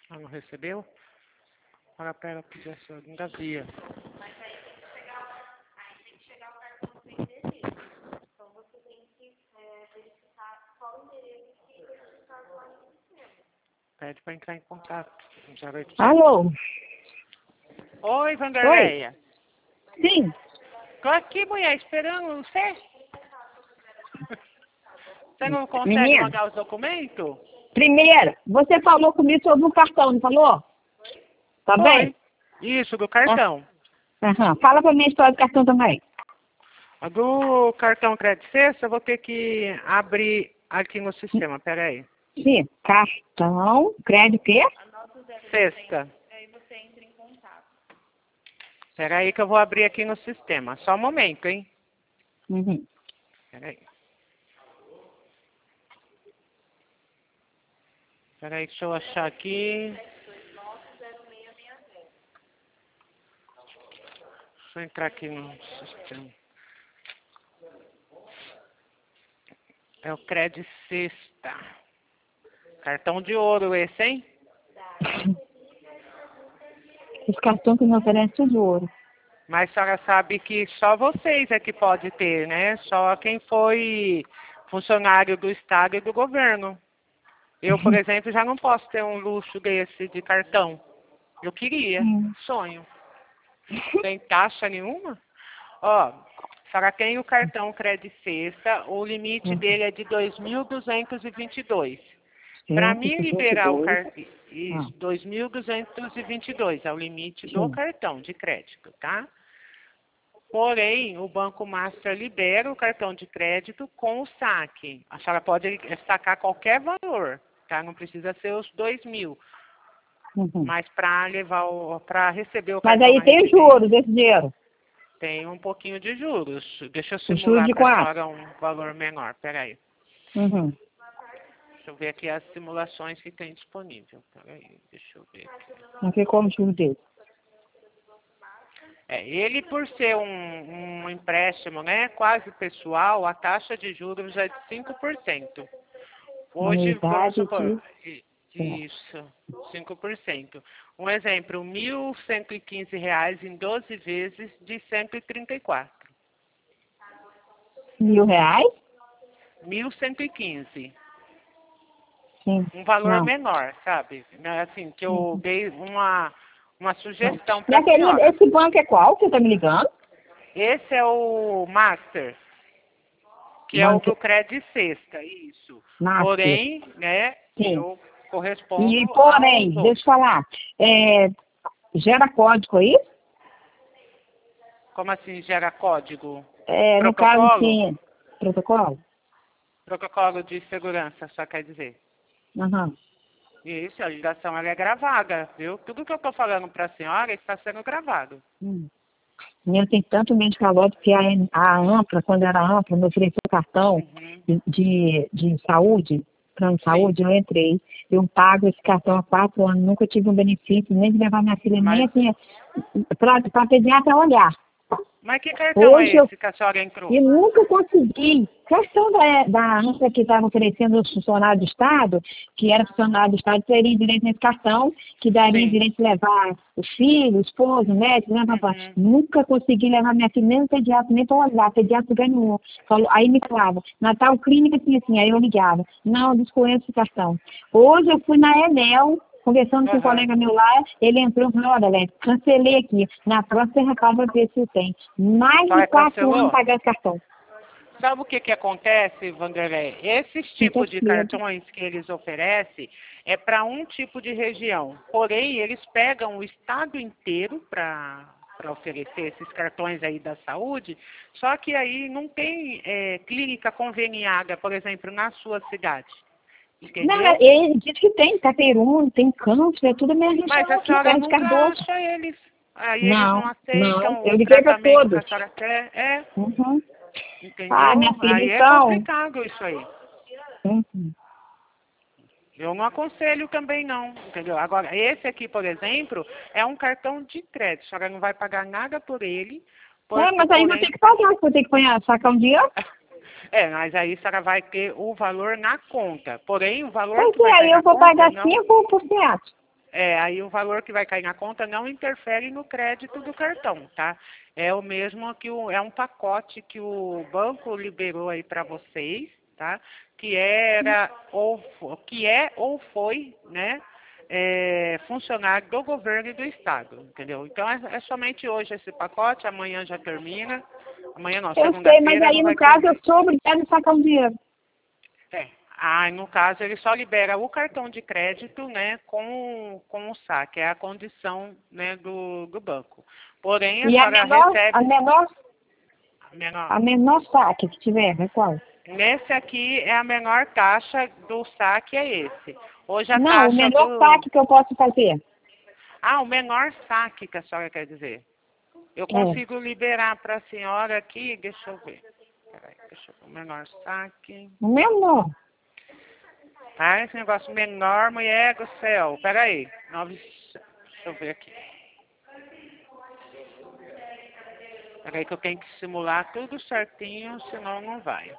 Ah, não recebeu? Fala pra ela pedir a segunda via. Mas aí tem que chegar o cartão sem endereço. Então você tem que verificar qual o endereço que esse cartão é no sistema. Pede pra entrar em contato. 0800. Alô? Oi, Vanderleia. Sim. Tô aqui, mulher, esperando você. Você não consegue Menina. mandar os documentos? Primeiro, você falou comigo sobre o cartão, não falou? Tá Foi. bem? Isso, do cartão. Aham. Fala pra mim a história do cartão também. A do cartão Crédito Sexta, eu vou ter que abrir aqui no sistema, peraí. Sim. Cartão, crédito, quê? Anota o 0,800. Sexta. Aí você entra em contato. Peraí que eu vou abrir aqui no sistema. Só um momento, hein? Uhum. Peraí. Peraí, deixa eu achar aqui. 290660. Deixa eu entrar aqui no sistema. É o Crédito Sexta. Cartão de ouro esse, hein? Os cartões que me oferecem tudo de ouro. Mas a senhora sabe que só vocês é que pode ter, né? Só quem foi funcionário do Estado e do governo. Eu, por exemplo, já não posso ter um luxo desse de cartão. Eu queria. Sonho. Sem taxa nenhuma? Ó, a senhora tem o cartão Crédito Sexta, o limite dele é de 2.222. Para mim liberar o cartão, 2.222 é o limite do cartão de crédito, tá? Porém, o Banco Master libera o cartão de crédito com o saque. A senhora pode sacar qualquer valor, tá? Não precisa ser os 2.000. Mas para receber o cartão. Mas aí tem juros desse dinheiro. Tem um pouquinho de juros. Deixa eu Juros simular de para a quanto? senhora um valor menor. Peraí. Uhum. Deixa eu ver aqui as simulações que tem disponível. Peraí, deixa eu ver. Não tem como juros dele. Ele, por ser um empréstimo, né, quase pessoal, a taxa de juros é de 5%. Hoje, vamos supor, isso, 5%. Um exemplo, R$ 1.115 em 12 vezes de 134. R$1.000? 1.115. Sim. Um valor Não. menor, sabe? Assim, que eu dei uma sugestão para a Minha querida, senhora. esse banco é qual que você tá me ligando? Esse é o Master, que é o do Crédito Sexta, isso. Master. Porém, né, Sim. eu correspondo E porém, aos deixa eu falar, gera código aí? Como assim gera código? No caso, sim. Protocolo? Protocolo de segurança, só quer dizer. Aham. Isso, a ligação ela é gravada, viu? Tudo que eu estou falando para a senhora está sendo gravado. Eu tenho tanto medo de calor, porque a AMPRA, quando era a AMPRA, me ofereceu cartão de saúde, plano de saúde, eu entrei. Eu pago esse cartão há 4 anos, nunca tive um benefício, nem de levar minha filha, nem assim, para pediatra olhar. Mas que cartão Hoje é esse que a senhora entrou? eu nunca consegui. Questão da ANSA que estava oferecendo aos funcionários do Estado, que era funcionário do Estado, teria direito nesse cartão, que daria direito de levar o filho, o esposo, o médico, né, papai? Nunca consegui levar minha filha nem no pediatra, nem para olhar, pediatra ganhou. Aí me falava, Natal Clínica, assim, aí eu ligava. Não, eu desconheço esse cartão. Hoje eu fui na Enel, conversando com um colega meu lá, ele entrou e falou, olha, Léo, cancelei aqui. Na próxima você repara ver se tem. Mais de 4 anos pagar esse cartão. Sabe o que acontece, Vanderlei? Esses tipos de cartões que eles oferecem é para um tipo de região. Porém, eles pegam o estado inteiro para oferecer esses cartões aí da saúde, só que aí não tem clínica conveniada, por exemplo, na sua cidade. Entendeu? Não, ele diz que tem Itaperuna, tem Câncer, é tudo a minha região. Mas a senhora nunca acha eles. Aí eles não aceitam eu o liguei para tratamento que a todos. senhora quer. Entendeu? Ah, minha filha, Aí é então... complicado isso aí. Eu não aconselho também não, entendeu? Agora, esse aqui, por exemplo, é um cartão de crédito. A senhora não vai pagar nada por ele. Mas aí vou ter que pagar, vou ter que sacar um dinheiro. Mas aí a senhora vai ter o valor na conta. Porém, o valor Pois que vai aí cair eu na vou conta pagar não... 5%. Aí o valor que vai cair na conta não interfere no crédito do cartão, tá? É o mesmo que é um pacote que o banco liberou aí para vocês, tá? Que era que é ou foi, né? Funcionário do governo e do estado, entendeu? Então é somente hoje esse pacote, amanhã já termina. Amanhã não, Eu sei, mas segunda-feira aí não no vai caso ter. eu sou obrigada a sacar um dinheiro. No caso, ele só libera o cartão de crédito, né, com o saque, é a condição, né, do banco. Porém, a E senhora recebe menor. a menor saque que tiver, é qual? Nesse aqui é a menor taxa do saque, é esse. Hoje a Não, o taxa menor do... saque que eu posso fazer. o menor saque que a senhora quer dizer. Eu consigo liberar para a senhora aqui, deixa eu ver. Peraí, deixa eu ver, o menor saque... O menor. Esse negócio menor, mulher do céu. Peraí. Deixa eu ver aqui. Peraí que eu tenho que simular tudo certinho, senão não vai.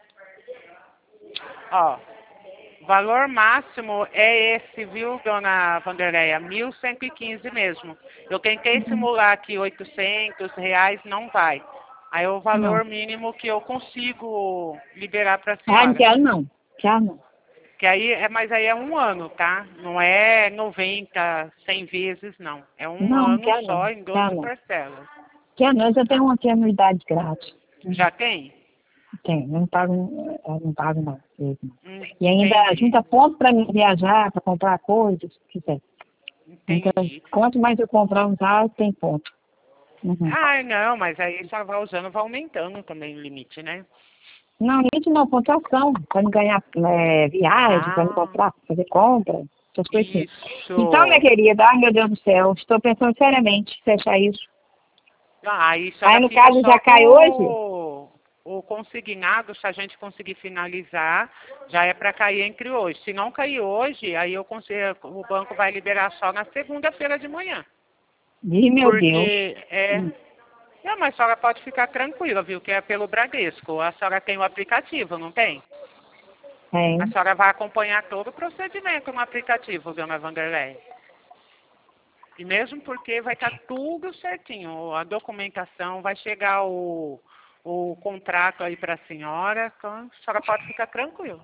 Ó, valor máximo é esse, viu, dona Vanderleia? 1.115 mesmo. Eu tentei simular aqui R$ 800, não vai. Aí é o valor mínimo que eu consigo liberar para a senhora. Não quero não. Quero não. Que aí mas aí é um ano, tá? Não é 90, 100 vezes, não. É um ano só em 12 parcelas. Quero não, eu já tenho uma anuidade grátis. Já tem? Tem, eu não pago não. E ainda junta ponto para me viajar, para comprar coisas, se quiser. Então, quanto mais eu comprar um carro, tem ponto. Não, mas aí só vai usando, vai aumentando também o limite, né? Não, limite não, pontuação, para não ganhar viagem, para não comprar, fazer compra, essas coisas assim. Então, minha querida, ai meu Deus do céu, estou pensando seriamente em fechar isso. Aí no caso já cai hoje? O consignado, se a gente conseguir finalizar, já é para cair entre hoje. Se não cair hoje, aí o banco vai liberar só na segunda-feira de manhã. Meu Deus. Mas a senhora pode ficar tranquila, viu? Que é pelo Bradesco. A senhora tem o aplicativo, não tem? Tem. A senhora vai acompanhar todo o procedimento no aplicativo, dona Vanderlei. E mesmo porque vai estar tudo certinho. A documentação, vai chegar o contrato aí para a senhora. Então, a senhora pode ficar tranquila.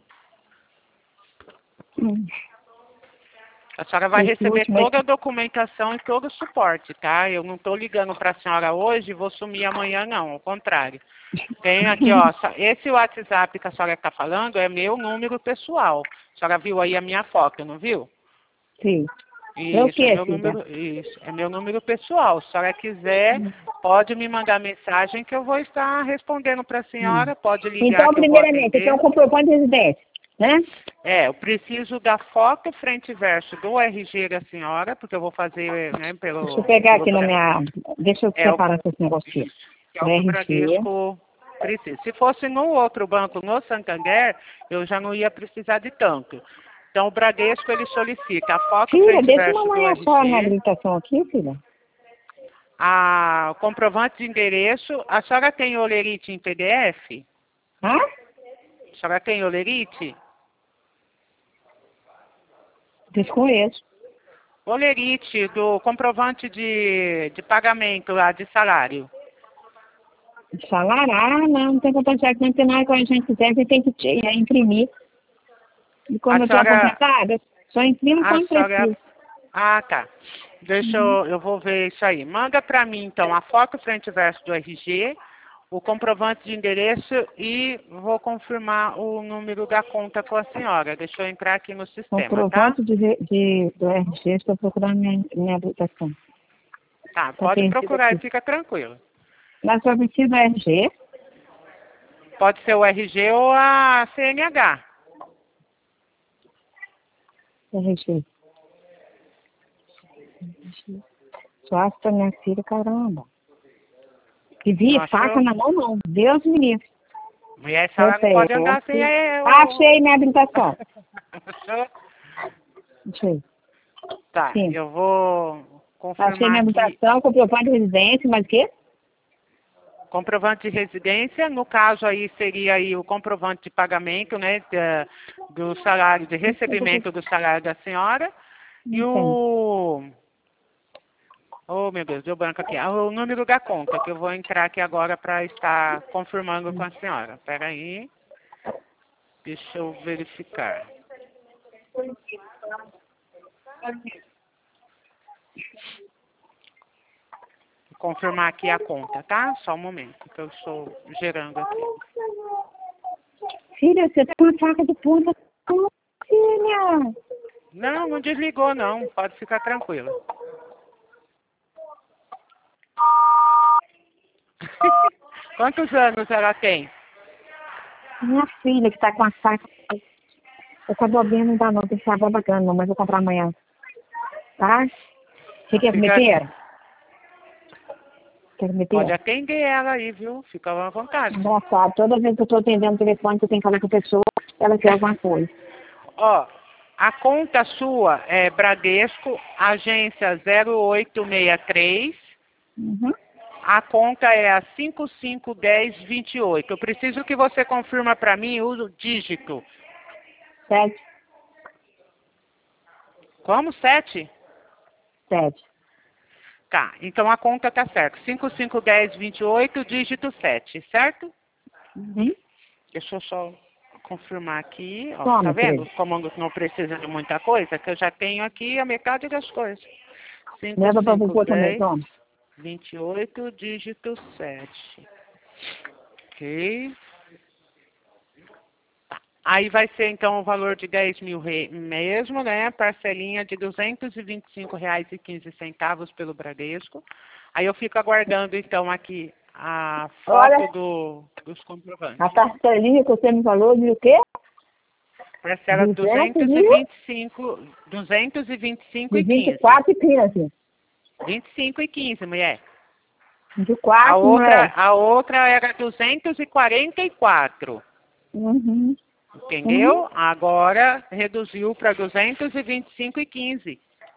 A senhora vai receber toda a documentação e todo o suporte, tá? Eu não estou ligando para a senhora hoje e vou sumir amanhã, não. Ao contrário. Tem aqui, ó. Esse WhatsApp que a senhora está falando é meu número pessoal. A senhora viu aí a minha foto, não viu? Sim. Isso, é meu número pessoal. Se a senhora quiser, pode me mandar mensagem que eu vou estar respondendo para a senhora. Pode ligar. Então, primeiramente, aqui é um comprovante de residência, né? Eu preciso da foto frente e verso do RG da senhora, porque eu vou fazer, né, pelo... Deixa eu pegar aqui na minha... Deixa eu separar esse negócio aqui. É o que o Bradesco precisa. Se fosse no outro banco, no Santander, eu já não ia precisar de tanto. Então, o Bradesco, ele solicita a foto frente e verso do RG. Só a habilitação aqui, filha. O comprovante de endereço. A senhora tem olerite em PDF? A senhora tem olerite? Desconheço. Olerite do comprovante de pagamento lá, de salário. Salário? Não tem comprovante, não tem nada que a gente quiser, você tem que imprimir. E quando eu estou aposentada, só imprimo quando precisa. Tá. Eu vou ver isso aí. Manda para mim, então, a foto frente e verso do RG, o comprovante de endereço e vou confirmar o número da conta com a senhora. Deixa eu entrar aqui no sistema, comprovante do RG, estou procurando minha habilitação. Tá, pode procurar e fica tranquilo. Mas só precisa do RG? Pode ser o RG ou a CNH. RG. Só pra minha filha, caramba. Que vi faca na mão, não. Deus me livre. Mulher, essa hora não pode andar sem... Achei minha habilitação. Achei. Tá, sim. Eu vou confirmar. Achei minha habilitação, comprovante de residência, mas o quê? Comprovante de residência, no caso aí seria aí o comprovante de pagamento, né, do salário, de recebimento do salário da senhora. E o... Oh, meu Deus, deu branco aqui. O número da conta, que eu vou entrar aqui agora para estar confirmando com a senhora. Espera aí. Deixa eu verificar. Vou confirmar aqui a conta, tá? Só um momento, que eu estou gerando aqui. Filha, você tá com uma faca de punta. Filha! Não, não desligou, não. Pode ficar tranquila. Quantos anos ela tem? Minha filha que tá com a faca. Essa bobinha não dá não, tem que ser bacana, não, mas eu vou comprar amanhã. Tá? Você quer meter? Quer meter? Pode atender ela aí, viu? Fica à vontade. Engraçado, toda vez que eu tô atendendo o telefone, que eu tenho que falar com a pessoa, ela quer alguma coisa. Ó, a conta sua é Bradesco, agência 0863. Uhum. A conta é a 551028. Eu preciso que você confirma para mim o dígito. 7. Como? 7? 7. Tá, então a conta tá certa. 551028, dígito 7, certo? Uhum. Deixa Deixa eu só confirmar aqui. Ó, Toma, tá vendo querido. como não precisa de muita coisa? Que eu já tenho aqui a metade das coisas. Leva pra você também, 5510. toma. 28, dígito 7. Ok. Tá. Aí vai ser, então, o valor de 10 mil mesmo, né? Parcelinha de R$225,15 pelo Bradesco. Aí eu fico aguardando, então, aqui a Olha, foto dos comprovantes. a parcelinha que você me falou de o quê? Parcela 225, 225 De e 15. 24,15. 25 e 15, mulher. De 4, mulher. A outra era 244. Uhum. Entendeu? Agora reduziu para 225 e 15.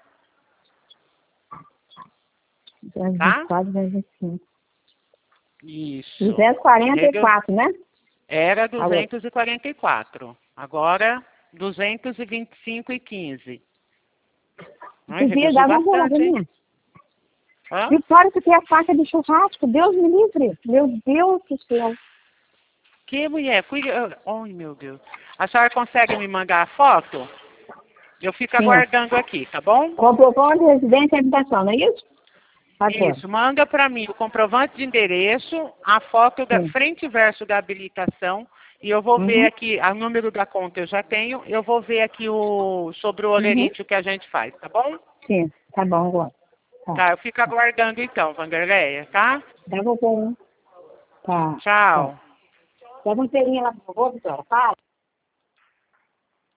Tá? 24, 25. Isso. 244, né? Era 244. Agora 225 e 15. Ai, Podia reduziu dar uma boa bastante, hein? minha. Hã? E fora que tem a faca de churrasco, Deus me livre. Meu Deus do céu. Que mulher? Cuida. Ai, meu Deus. A senhora consegue me mandar a foto? Eu fico Sim. aguardando aqui, tá bom? Comprovante de residência e habitação, não é isso? Agora. Isso, manda para mim o comprovante de endereço, a foto da Sim. frente e verso da habilitação, e eu vou ver Uhum. aqui, o número da conta eu já tenho, eu vou ver aqui sobre o olerite que a gente faz, tá bom? Sim, tá bom agora. Tá. Tá, eu fico aguardando então, Vanderleia, tá? Dá bom. Tá. Tchau. Dá uma inteirinha lá, por favor, Vitória. Para.